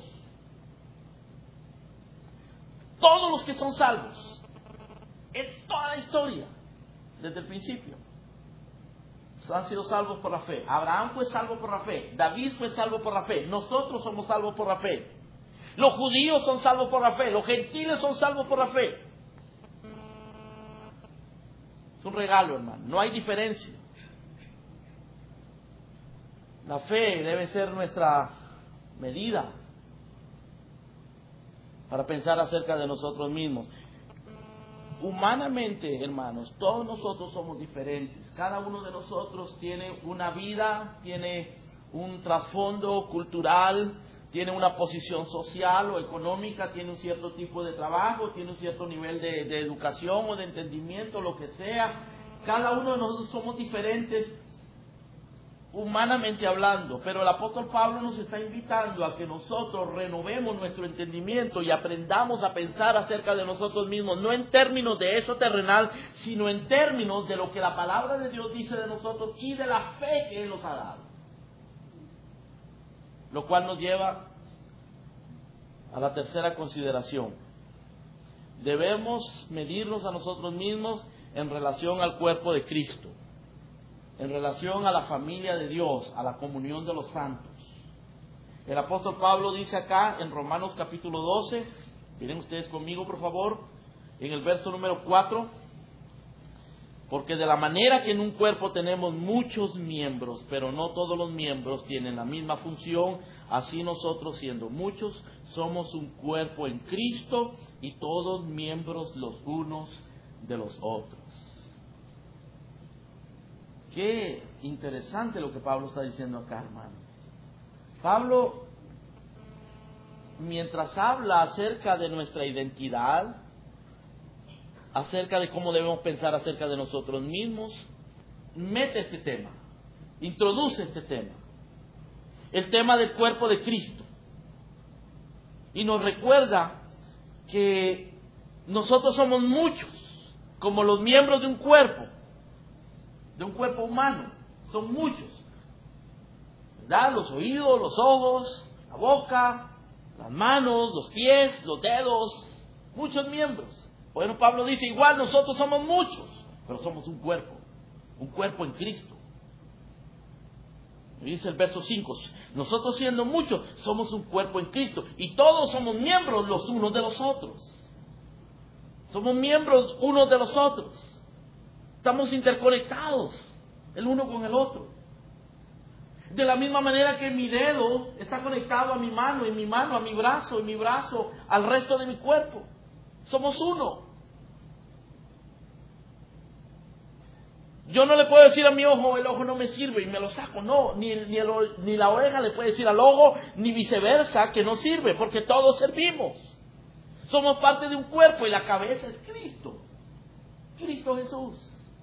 Todos los que son salvos, en toda la historia, desde el principio, han sido salvos por la fe. Abraham fue salvo por la fe. David fue salvo por la fe. Nosotros somos salvos por la fe. Los judíos son salvos por la fe. Los gentiles son salvos por la fe. Es un regalo, hermano. No hay diferencia. La fe debe ser nuestra medida para pensar acerca de nosotros mismos. Humanamente, hermanos, todos nosotros somos diferentes. Cada uno de nosotros tiene una vida, tiene un trasfondo cultural, tiene una posición social o económica, tiene un cierto tipo de trabajo, tiene un cierto nivel de, de educación o de entendimiento, lo que sea. Cada uno de nosotros somos diferentes humanamente hablando, pero el apóstol Pablo nos está invitando a que nosotros renovemos nuestro entendimiento y aprendamos a pensar acerca de nosotros mismos, no en términos de eso terrenal, sino en términos de lo que la palabra de Dios dice de nosotros y de la fe que Él nos ha dado. Lo cual nos lleva a la tercera consideración. Debemos medirnos a nosotros mismos en relación al cuerpo de Cristo, en relación a la familia de Dios, a la comunión de los santos. El apóstol Pablo dice acá en Romanos capítulo doce, miren ustedes conmigo por favor, en el verso número cuatro, porque de la manera que en un cuerpo tenemos muchos miembros, pero no todos los miembros tienen la misma función, así nosotros siendo muchos somos un cuerpo en Cristo y todos miembros los unos de los otros. Qué interesante lo que Pablo está diciendo acá, hermano. Pablo, mientras habla acerca de nuestra identidad, acerca de cómo debemos pensar acerca de nosotros mismos, mete este tema, introduce este tema, el tema del cuerpo de Cristo, y nos recuerda que nosotros somos muchos, como los miembros de un cuerpo, de un cuerpo humano, son muchos, ¿verdad? Los oídos, los ojos, la boca, las manos, los pies, los dedos, muchos miembros. Bueno, Pablo dice, igual nosotros somos muchos, pero somos un cuerpo, un cuerpo en Cristo. Y dice el verso cinco, nosotros siendo muchos, somos un cuerpo en Cristo, y todos somos miembros los unos de los otros. Somos miembros unos de los otros. Estamos interconectados el uno con el otro. De la misma manera que mi dedo está conectado a mi mano, y mi mano a mi brazo, y mi brazo al resto de mi cuerpo. Somos uno. Yo no le puedo decir a mi ojo, el ojo no me sirve y me lo saco. No, ni, ni, el, ni la oreja le puede decir al ojo, ni viceversa, que no sirve, porque todos servimos. Somos parte de un cuerpo y la cabeza es Cristo. Cristo Jesús.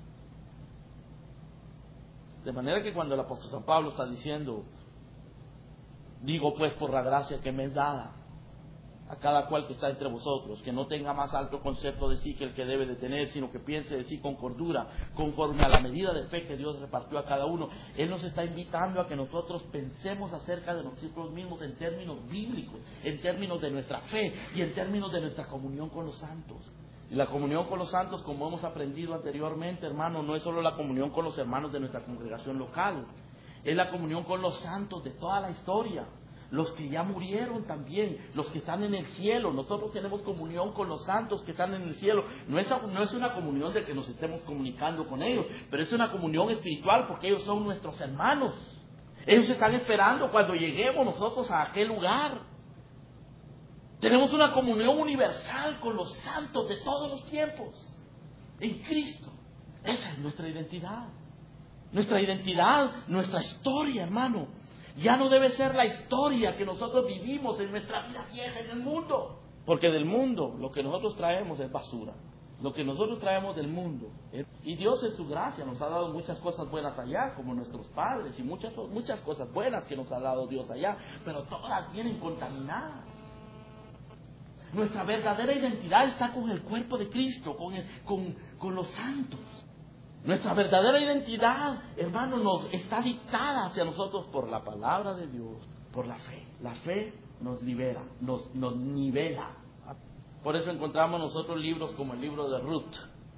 De manera que cuando el apóstol San Pablo está diciendo, digo pues por la gracia que me es dada a cada cual que está entre vosotros, que no tenga más alto concepto de sí que el que debe de tener, sino que piense de sí con cordura, conforme a la medida de fe que Dios repartió a cada uno. Él nos está invitando a que nosotros pensemos acerca de nosotros mismos en términos bíblicos, en términos de nuestra fe y en términos de nuestra comunión con los santos. Y la comunión con los santos, como hemos aprendido anteriormente, hermano, no es solo la comunión con los hermanos de nuestra congregación local, es la comunión con los santos de toda la historia. Los que ya murieron también, los que están en el cielo. Nosotros tenemos comunión con los santos que están en el cielo. No es, no es una comunión de que nos estemos comunicando con ellos, pero es una comunión espiritual porque ellos son nuestros hermanos. Ellos están esperando cuando lleguemos nosotros a aquel lugar. Tenemos una comunión universal con los santos de todos los tiempos, en Cristo. Esa es nuestra identidad. Nuestra identidad, nuestra historia, hermano. Ya no debe ser la historia que nosotros vivimos en nuestra vida vieja en el mundo. Porque del mundo lo que nosotros traemos es basura. Lo que nosotros traemos del mundo. Y Dios en su gracia nos ha dado muchas cosas buenas allá, como nuestros padres, y muchas, muchas cosas buenas que nos ha dado Dios allá. Pero todas vienen contaminadas. Nuestra verdadera identidad está con el cuerpo de Cristo, con, el, con, con los santos. Nuestra verdadera identidad, hermano, nos está dictada hacia nosotros por la palabra de Dios, por la fe. La fe nos libera, nos, nos nivela. Por eso encontramos nosotros libros como el libro de Ruth.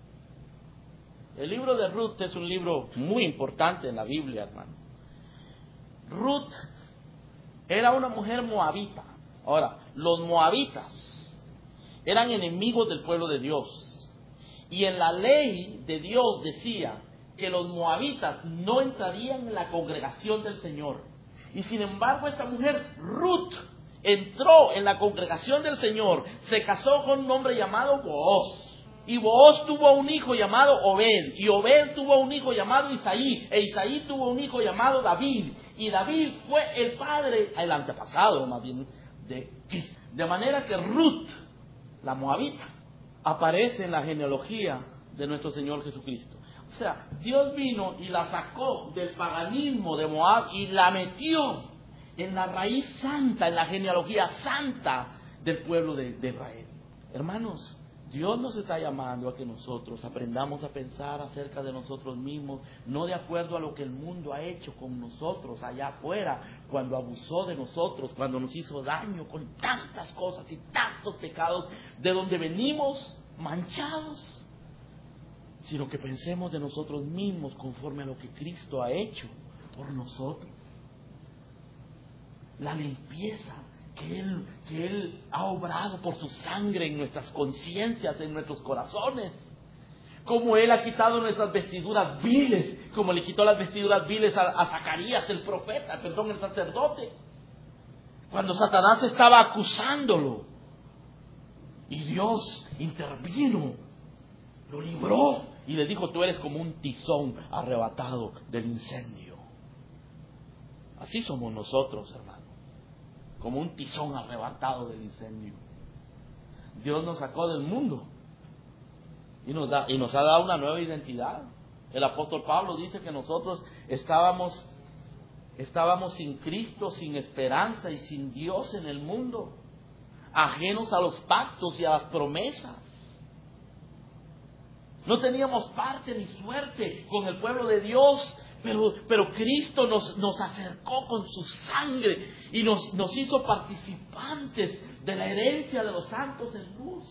El libro de Ruth es un libro muy importante en la Biblia, hermano. Ruth era una mujer moabita. Ahora, los moabitas eran enemigos del pueblo de Dios. Y en la ley de Dios decía que los moabitas no entrarían en la congregación del Señor. Y sin embargo esta mujer, Ruth, entró en la congregación del Señor, se casó con un hombre llamado Booz. Y Booz tuvo un hijo llamado Obed. Y Obed tuvo un hijo llamado Isaí. E Isaí tuvo un hijo llamado David. Y David fue el padre, el antepasado más bien, de Cristo. De manera que Ruth, la moabita, aparece en la genealogía de nuestro Señor Jesucristo. O sea, Dios vino y la sacó del paganismo de Moab y la metió en la raíz santa, en la genealogía santa del pueblo de, de Israel. Hermanos, Dios nos está llamando a que nosotros aprendamos a pensar acerca de nosotros mismos, no de acuerdo a lo que el mundo ha hecho con nosotros allá afuera, cuando abusó de nosotros, cuando nos hizo daño con tantas cosas y tantos pecados, de donde venimos manchados, sino que pensemos de nosotros mismos conforme a lo que Cristo ha hecho por nosotros. La limpieza que Él, que Él ha obrado por su sangre en nuestras conciencias, en nuestros corazones. Como Él ha quitado nuestras vestiduras viles, como le quitó las vestiduras viles a, a Zacarías, el profeta, perdón, el sacerdote. Cuando Satanás estaba acusándolo. Y Dios intervino, lo libró y le dijo, tú eres como un tizón arrebatado del incendio. Así somos nosotros, hermanos. Como un tizón arrebatado del incendio. Dios nos sacó del mundo y nos da, y nos ha dado una nueva identidad. El apóstol Pablo dice que nosotros estábamos estábamos sin Cristo, sin esperanza y sin Dios en el mundo, ajenos a los pactos y a las promesas. No teníamos parte ni suerte con el pueblo de Dios. Pero, pero Cristo nos, nos acercó con su sangre y nos, nos hizo participantes de la herencia de los santos en luz.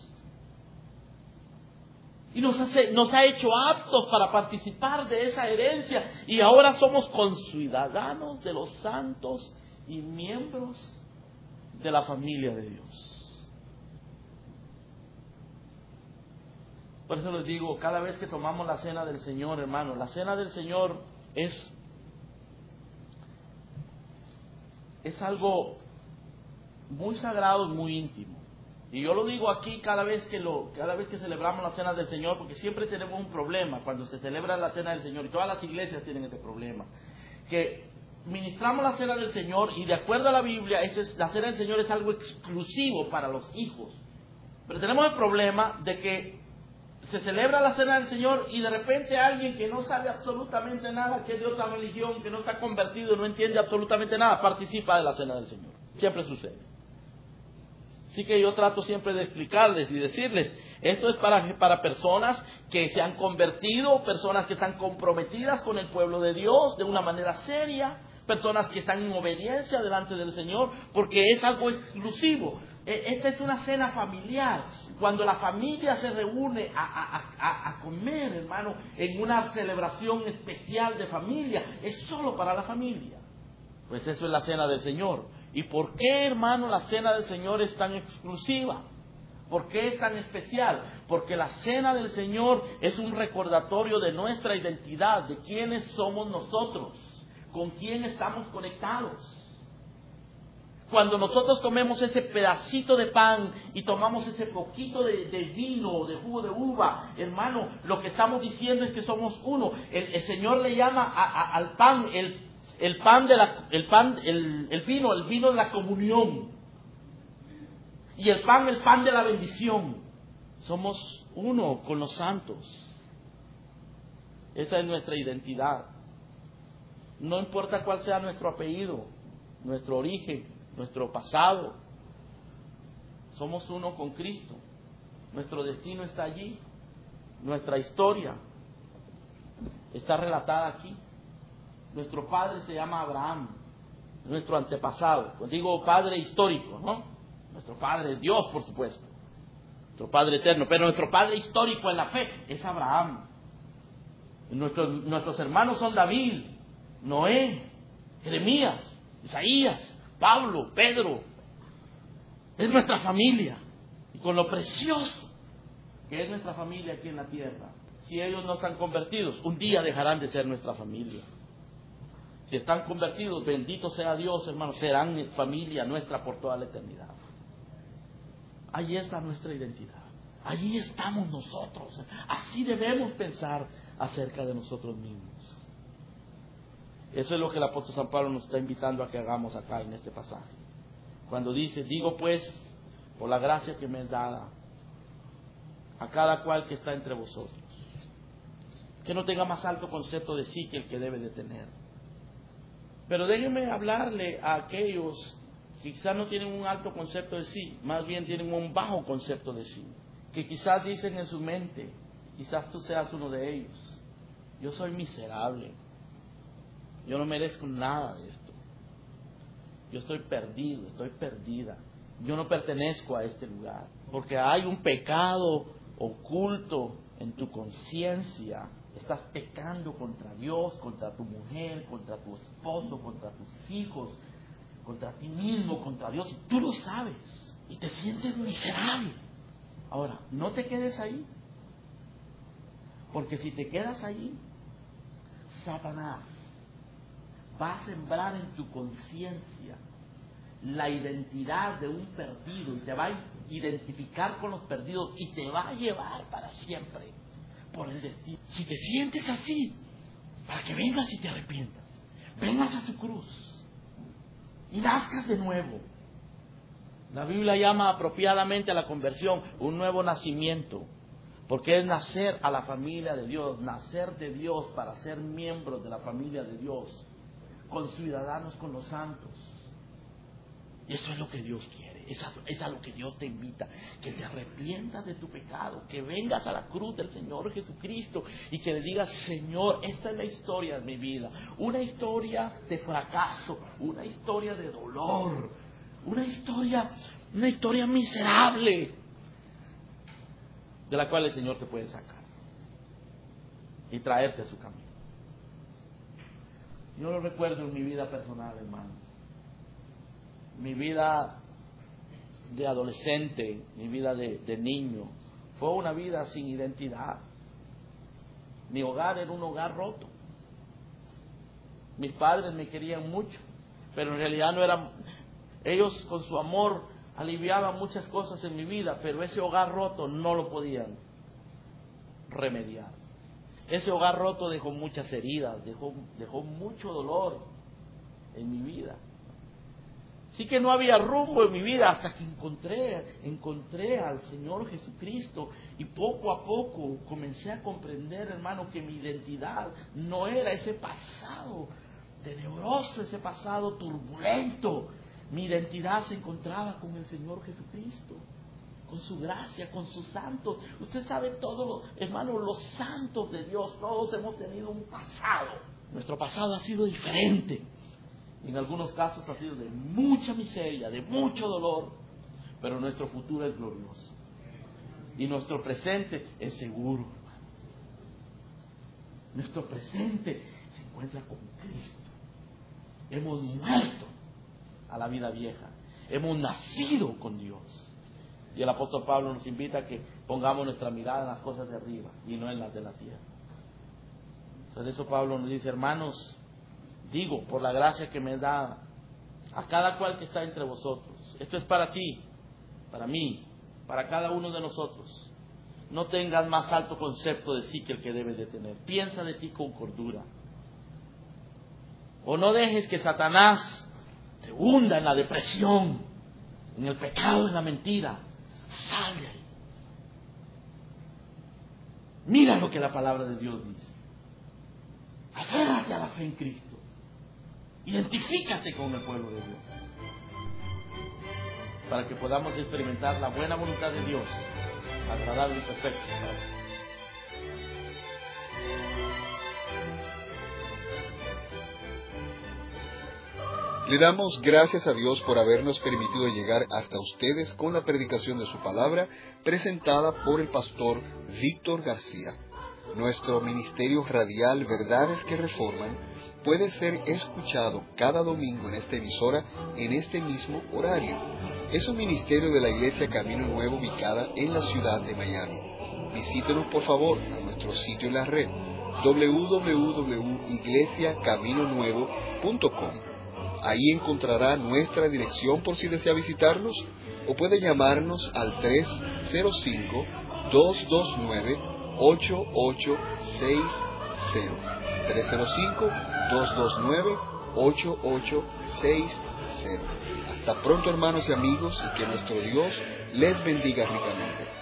Y nos, hace, nos ha hecho aptos para participar de esa herencia. Y ahora somos conciudadanos de los santos y miembros de la familia de Dios. Por eso les digo, cada vez que tomamos la cena del Señor, hermano, la cena del Señor es es algo muy sagrado y muy íntimo. Y yo lo digo aquí cada vez que lo, cada vez que celebramos la Cena del Señor, porque siempre tenemos un problema cuando se celebra la Cena del Señor, y todas las iglesias tienen este problema, que ministramos la Cena del Señor y de acuerdo a la Biblia, eso es, la Cena del Señor es algo exclusivo para los hijos. Pero tenemos el problema de que se celebra la Cena del Señor y de repente alguien que no sabe absolutamente nada, que es de otra religión, que no está convertido, no entiende absolutamente nada, participa de la Cena del Señor. Siempre sucede. Así que yo trato siempre de explicarles y decirles, esto es para, para personas que se han convertido, personas que están comprometidas con el pueblo de Dios de una manera seria, personas que están en obediencia delante del Señor, porque es algo exclusivo. Esta es una cena familiar, cuando la familia se reúne a, a, a, a comer, hermano, en una celebración especial de familia, es solo para la familia. Pues eso es la Cena del Señor. ¿Y por qué, hermano, la Cena del Señor es tan exclusiva? ¿Por qué es tan especial? Porque la Cena del Señor es un recordatorio de nuestra identidad, de quiénes somos nosotros, con quién estamos conectados. Cuando nosotros comemos ese pedacito de pan y tomamos ese poquito de, de vino, de jugo de uva, hermano, lo que estamos diciendo es que somos uno. El, el Señor le llama a, a, al pan el El pan de la, el pan, el, el vino, el vino de la comunión. Y el pan, el pan de la bendición. Somos uno con los santos. Esa es nuestra identidad. No importa cuál sea nuestro apellido, nuestro origen, nuestro pasado. Somos uno con Cristo. Nuestro destino está allí. Nuestra historia está relatada aquí. Nuestro padre se llama Abraham, nuestro antepasado. Pues digo padre histórico, ¿no? Nuestro padre es Dios, por supuesto. Nuestro padre eterno. Pero nuestro padre histórico en la fe es Abraham. Nuestros, nuestros hermanos son David, Noé, Jeremías, Isaías, Pablo, Pedro. Es nuestra familia. Y con lo precioso que es nuestra familia aquí en la tierra, si ellos no están convertidos, un día dejarán de ser nuestra familia. Si están convertidos, bendito sea Dios, hermanos, serán familia nuestra por toda la eternidad. Allí está nuestra identidad. Allí estamos nosotros. Así debemos pensar acerca de nosotros mismos. Eso es lo que el apóstol San Pablo nos está invitando a que hagamos acá en este pasaje. Cuando dice, digo pues, por la gracia que me es dada, a cada cual que está entre vosotros, que no tenga más alto concepto de sí que el que debe de tener. Pero déjenme hablarle a aquellos que quizás no tienen un alto concepto de sí, más bien tienen un bajo concepto de sí, que quizás dicen en su mente, quizás tú seas uno de ellos, yo soy miserable, yo no merezco nada de esto, yo estoy perdido, estoy perdida, yo no pertenezco a este lugar, porque hay un pecado oculto en tu conciencia. Estás pecando contra Dios, contra tu mujer, contra tu esposo, contra tus hijos, contra ti mismo, contra Dios. Y tú lo sabes. Y te sientes miserable. Ahora, no te quedes ahí. Porque si te quedas ahí, Satanás va a sembrar en tu conciencia la identidad de un perdido. Y te va a identificar con los perdidos. Y te va a llevar para siempre por el destino. Si te sientes así, para que vengas y te arrepientas, vengas a su cruz y nazcas de nuevo. La Biblia llama apropiadamente a la conversión un nuevo nacimiento, porque es nacer a la familia de Dios, nacer de Dios para ser miembros de la familia de Dios, conciudadanos con los santos. Y eso es lo que Dios quiere. Es a, es a lo que Dios te invita, que te arrepientas de tu pecado, que vengas a la cruz del Señor Jesucristo y que le digas, Señor, esta es la historia de mi vida, una historia de fracaso, una historia de dolor, una historia, una historia miserable, de la cual el Señor te puede sacar y traerte a su camino. Yo lo recuerdo en mi vida personal, hermano. Mi vida de adolescente, mi vida de, de niño, fue una vida sin identidad. Mi hogar era un hogar roto. Mis padres me querían mucho, pero en realidad no eran. Ellos con su amor aliviaban muchas cosas en mi vida, pero ese hogar roto no lo podían remediar. Ese hogar roto dejó muchas heridas, dejó, dejó mucho dolor en mi vida. Sí que no había rumbo en mi vida hasta que encontré, encontré al Señor Jesucristo, y poco a poco comencé a comprender, hermano, que mi identidad no era ese pasado tenebroso, ese pasado turbulento. Mi identidad se encontraba con el Señor Jesucristo, con su gracia, con sus santos. Usted sabe todo, hermano, los santos de Dios, todos hemos tenido un pasado. Nuestro pasado ha sido diferente. En algunos casos ha sido de mucha miseria, de mucho dolor, pero nuestro futuro es glorioso. Y nuestro presente es seguro, hermano. Nuestro presente se encuentra con Cristo. Hemos muerto a la vida vieja. Hemos nacido con Dios. Y el apóstol Pablo nos invita a que pongamos nuestra mirada en las cosas de arriba y no en las de la tierra. Por eso Pablo nos dice, hermanos, digo, por la gracia que me da a cada cual que está entre vosotros. Esto es para ti, para mí, para cada uno de nosotros. No tengas más alto concepto de sí que el que debes de tener. Piensa de ti con cordura. O no dejes que Satanás te hunda en la depresión, en el pecado, en la mentira. Sal de ahí. Mira lo que la palabra de Dios dice. Aférrate a la fe en Cristo. Identifícate con el pueblo de Dios, para que podamos experimentar la buena voluntad de Dios, agradable y perfecta. Le damos gracias a Dios por habernos permitido llegar hasta ustedes con la predicación de su palabra, presentada por el pastor Víctor García. Nuestro ministerio radial Verdades que Reforman puede ser escuchado cada domingo en esta emisora en este mismo horario. Es un ministerio de la Iglesia Camino Nuevo ubicada en la ciudad de Miami. Visítenos por favor a nuestro sitio en la red doble u doble u doble u punto iglesia camino nuevo punto com. Ahí encontrará nuestra dirección por si desea visitarnos, o puede llamarnos al tres cero cinco, dos dos nueve, ocho ocho seis cero. tres cero cinco, dos dos nueve, ocho ocho seis cero. Hasta pronto, hermanos y amigos, y que nuestro Dios les bendiga ricamente.